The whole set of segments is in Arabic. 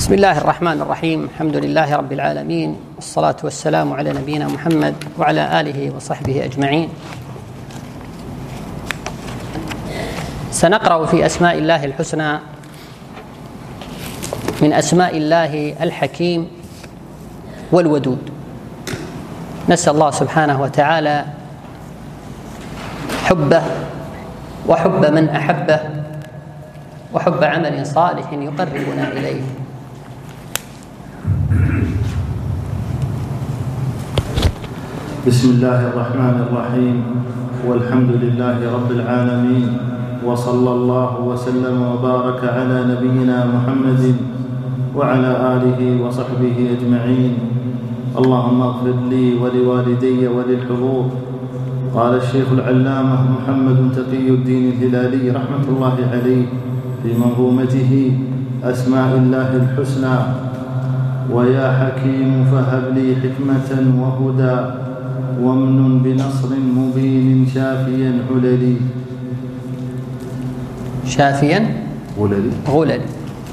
بسم الله الرحمن الرحيم. الحمد لله رب العالمين، والصلاة والسلام على نبينا محمد وعلى آله وصحبه أجمعين. سنقرأ في أسماء الله الحسنى من أسماء الله الحكيم والودود. نسأل الله سبحانه وتعالى حبه وحب من أحبه وحب عمل صالح يقربنا إليه. بسم الله الرحمن الرحيم، والحمد لله رب العالمين، وصلى الله وسلم وبارك على نبينا محمد وعلى آله وصحبه أجمعين. اللهم اغفر لي ولوالدي وللحضور. قال الشيخ العلامة محمد تقي الدين الهلالي رحمة الله عليه في منظومته أسماء الله الحسنى: ويا حكيم فهب لي حكمة وهدى وامن بنصر مبين شافيا عللي. شافيا غللي.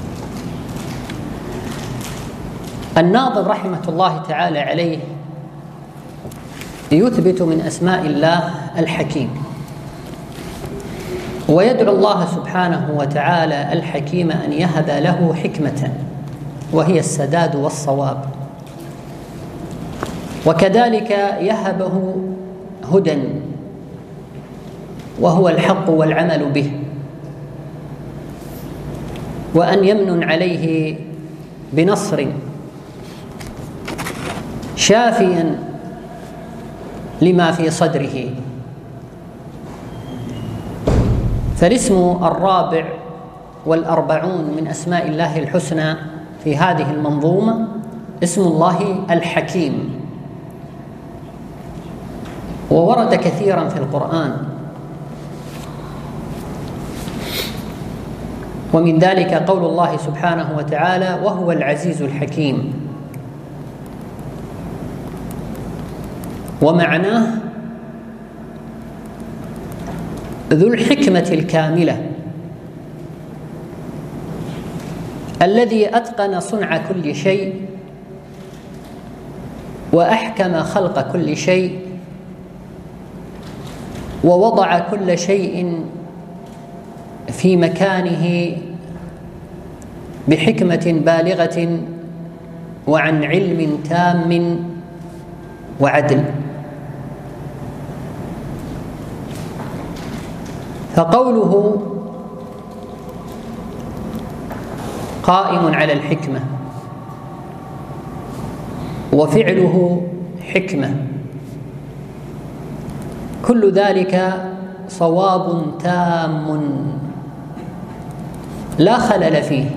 الناظم رحمة الله تعالى عليه يثبت من أسماء الله الحكيم، ويدعو الله سبحانه وتعالى الحكيم أن يهب له حكمة وهي السداد والصواب، وكذلك يهبه هدى وهو الحق والعمل به، وأن يمن عليه بنصر شافيا لما في صدره. فالاسم الرابع والأربعون من أسماء الله الحسنى في هذه المنظومة اسم الله الحكيم، وورد كثيرا في القرآن، ومن ذلك قول الله سبحانه وتعالى: وهو العزيز الحكيم. ومعناه ذو الحكمة الكاملة الذي أتقن صنع كل شيء وأحكم خلق كل شيء ووضع كل شيء في مكانه بحكمة بالغة وعن علم تام وعدل. فقوله قائم على الحكمة وفعله حكمة، كل ذلك صواب تام لا خلل فيه.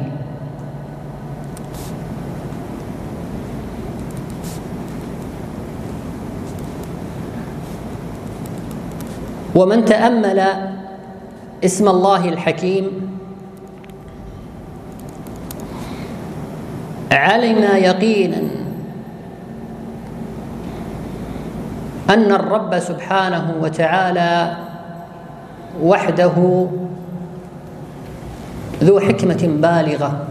ومن تأمل اسم الله الحكيم علم يقينا أن الرب سبحانه وتعالى وحده ذو حكمة بالغة،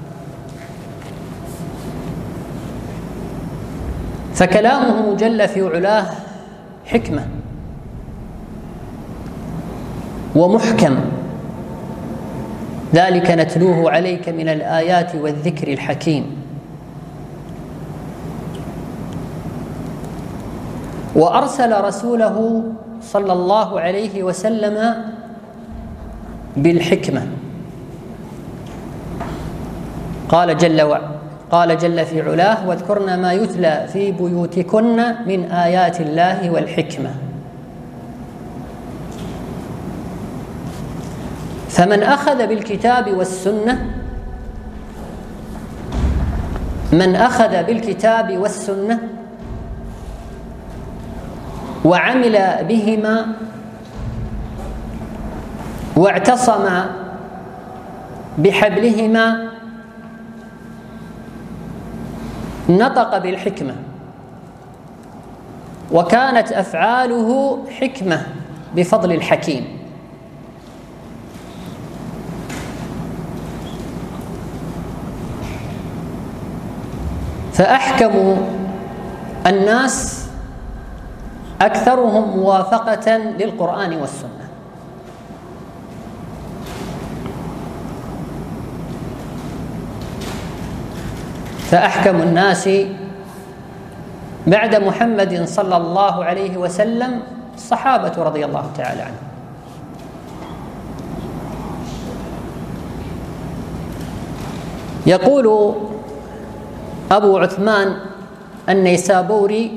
فكلامه جل في علاه حكمة ومحكم، ذلك نتلوه عليك من الآيات والذكر الحكيم. وأرسل رسوله صلى الله عليه وسلم بالحكمة. قال جل في علاه: واذكرن ما يتلى في بيوتكن من آيات الله والحكمة. فمن أخذ بالكتاب والسنة وعمل بهما واعتصم بحبلهما نطق بالحكمة، وكانت أفعاله حكمة بفضل الحكيم. فأحكم الناس أكثرهم موافقة للقرآن والسنة. فأحكم الناس بعد محمد صلى الله عليه وسلم الصحابة رضي الله تعالى عنهم. يقول أبو عثمان النيسابوري،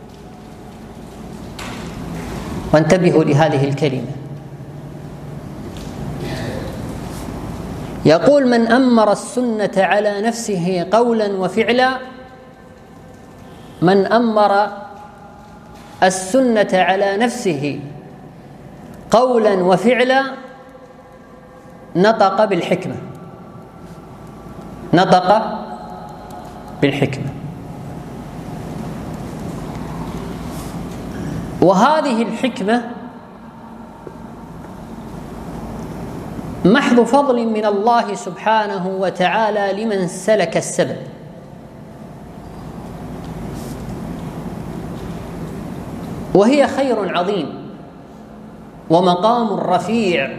وانتبهوا لهذه الكلمة، يقول: من أمر السنة على نفسه قولا وفعلا، من أمر السنة على نفسه قولا وفعلا نطق بالحكمة، نطق بالحكمة. وهذه الحكمة محض فضل من الله سبحانه وتعالى لمن سلك السبب. وهي خير عظيم ومقام رفيع.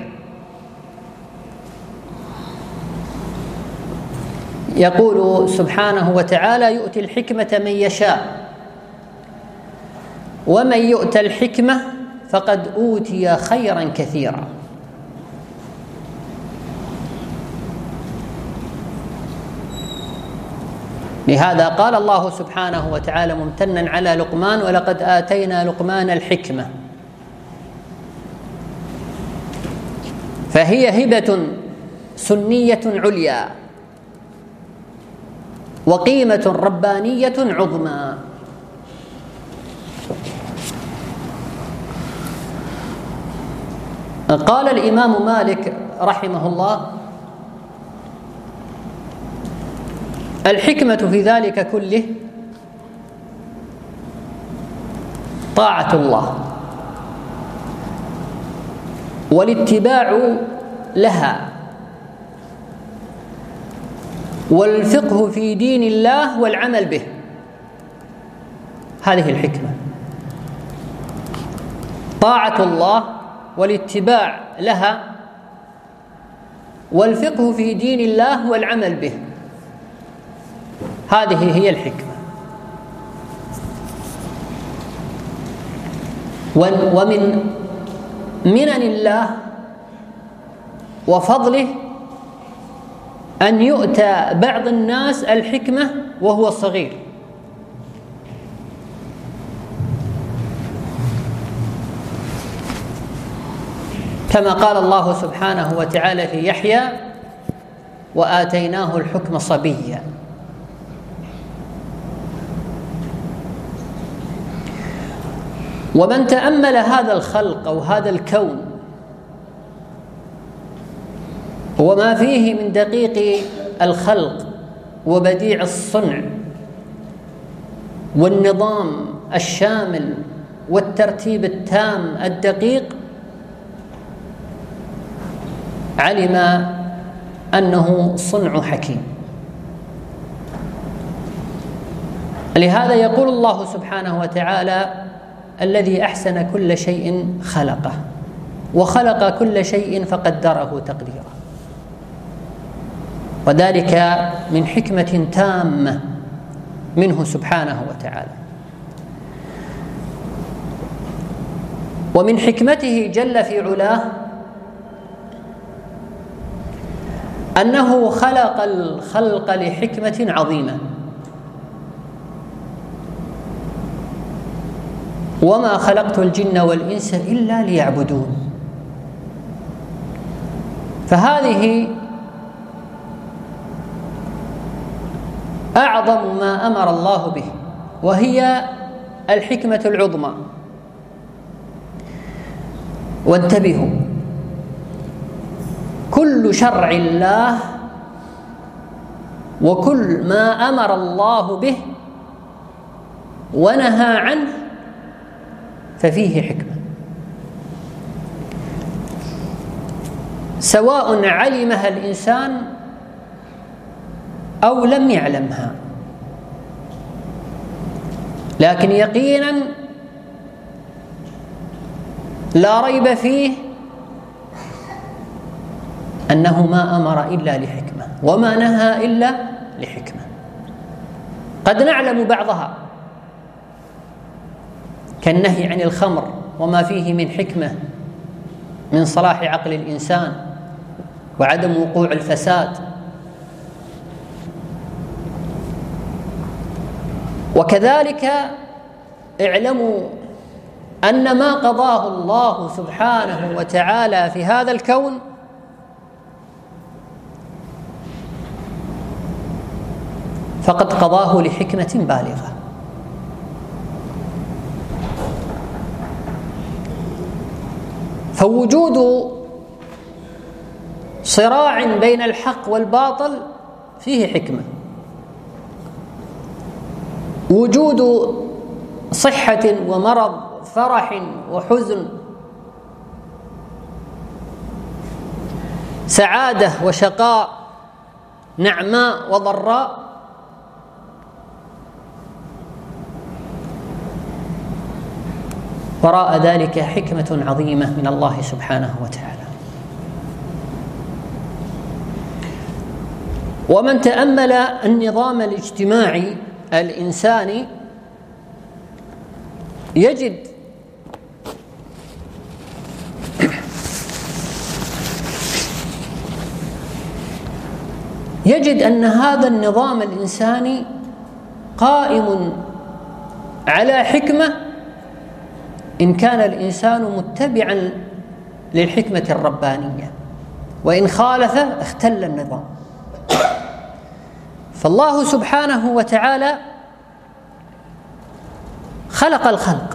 يقول سبحانه وتعالى: يؤتي الحكمة من يشاء ومن يؤت الحكمة فقد أوتي خيرا كثيرا. لهذا قال الله سبحانه وتعالى ممتنا على لقمان: ولقد آتينا لقمان الحكمة. فهي هبة سنية عليا وقيمة ربانية عظمى. قال الإمام مالك رحمه الله: الحكمة في ذلك كله طاعة الله والاتباع لها والفقه في دين الله والعمل به. هذه الحكمة، طاعة الله والاتباع لها والفقه في دين الله والعمل به. هذه هي الحكمة. ومن منن الله وفضله أن يؤتى بعض الناس الحكمة وهو صغير. كما قال الله سبحانه وتعالى في يحيى: وآتيناه الحكم صبيا. ومن تأمل هذا الخلق أو هذا الكون وما فيه من دقيق الخلق وبديع الصنع والنظام الشامل والترتيب التام الدقيق، علم أنه صنع حكيم. لهذا يقول الله سبحانه وتعالى: الذي أحسن كل شيء خلقه وخلق كل شيء فقدره تقديرا. وذلك من حكمة تامة منه سبحانه وتعالى. ومن حكمته جل في علاه أنه خلق الخلق لحكمة عظيمة: وما خلقت الجن والإنس إلا ليعبدون. فهذه أعظم ما أمر الله به، وهي الحكمة العظمى. وانتبهوا، كل شرع الله وكل ما أمر الله به ونهى عنه ففيه حكمة، سواء علمها الإنسان أو لم يعلمها. لكن يقينا لا ريب فيه أنه ما أمر إلا لحكمة وما نهى إلا لحكمة. قد نعلم بعضها كالنهي عن الخمر وما فيه من حكمة من صلاح عقل الإنسان وعدم وقوع الفساد، وكذلك اعلموا أن ما قضاه الله سبحانه وتعالى في هذا الكون فقد قضاه لحكمة بالغة. فوجود صراع بين الحق والباطل فيه حكمة، وجود صحة ومرض، فرح وحزن، سعادة وشقاء، نعماء وضراء، وراء ذلك حكمة عظيمة من الله سبحانه وتعالى. ومن تأمل النظام الاجتماعي الإنساني يجد أن هذا النظام الإنساني قائم على حكمة إن كان الإنسان متبعا للحكمة الربانية، وإن خالف اختل النظام. فالله سبحانه وتعالى خلق الخلق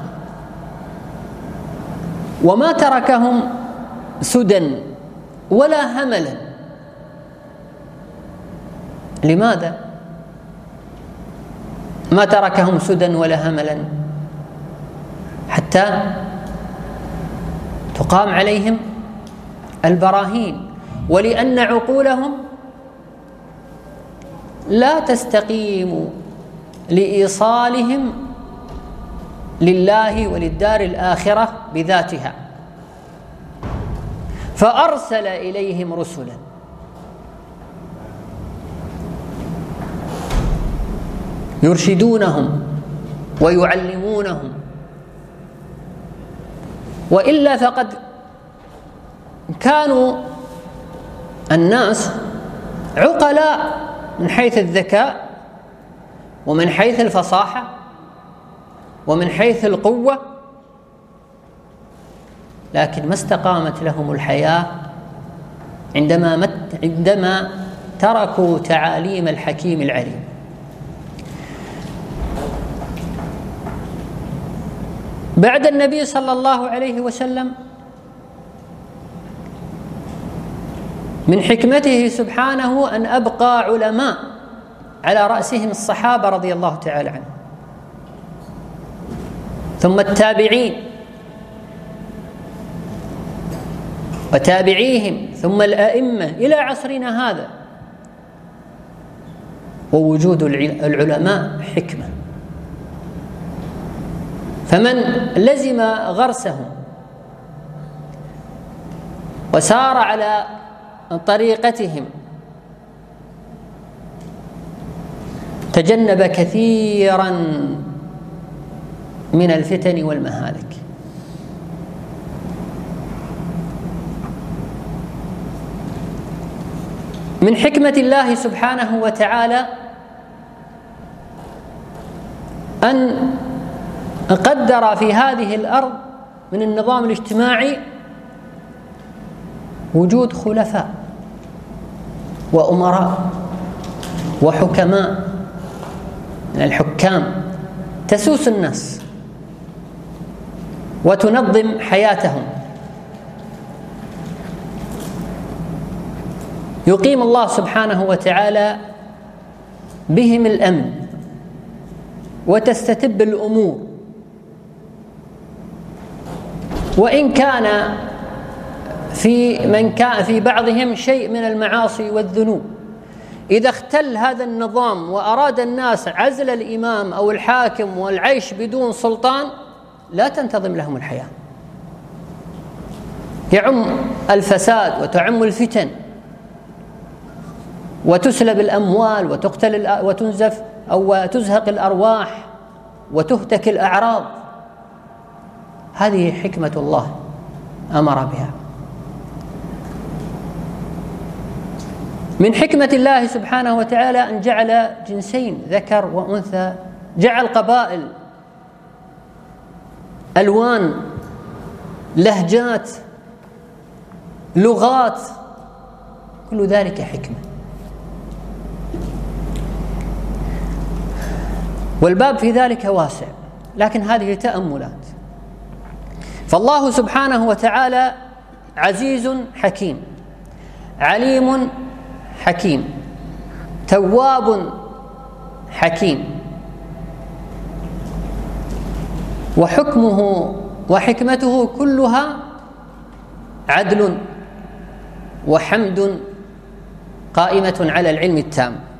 وما تركهم سدى ولا هملا. لماذا ما تركهم سدى ولا هملا؟ حتى تقام عليهم البراهين، ولأن عقولهم لا تستقيم لإيصالهم لله وللدار الآخرة بذاتها، فأرسل إليهم رسلا يرشدونهم ويعلمونهم، وإلا فقد كانوا الناس عقلاء من حيث الذكاء ومن حيث الفصاحة ومن حيث القوة، لكن ما استقامت لهم الحياة عندما تركوا تعاليم الحكيم العليم. بعد النبي صلى الله عليه وسلم من حكمته سبحانه أن أبقى علماء على رأسهم الصحابة رضي الله تعالى عنهم، ثم التابعين وتابعيهم، ثم الأئمة إلى عصرنا هذا. ووجود العلماء حكمة، فمن لزم غرسهم وسار على طريقتهم تجنب كثيرا من الفتن والمهالك. من حكمة الله سبحانه وتعالى أن قدر في هذه الأرض من النظام الاجتماعي وجود خلفاء وأمراء وحكماء من الحكام تسوس الناس وتنظم حياتهم. يقيم الله سبحانه وتعالى بهم الأمن وتستتب الأمور، وإن كان في بعضهم شيء من المعاصي والذنوب، إذا اختل هذا النظام وأراد الناس عزل الإمام أو الحاكم والعيش بدون سلطان لا تنتظم لهم الحياة، يعم الفساد وتعم الفتن وتسلب الأموال وتقتل وتنزف أو تزهق الأرواح وتهتك الأعراض. هذه حكمة الله أمر بها. من حكمة الله سبحانه وتعالى أن جعل جنسين ذكر وأنثى، جعل قبائل، ألوان، لهجات، لغات، كل ذلك حكمة. والباب في ذلك واسع، لكن هذه تأملات. فالله سبحانه وتعالى عزيز حكيم، عليم حكيم، تواب حكيم، وحكمه وحكمته كلها عدل وحمد قائمة على العلم التام.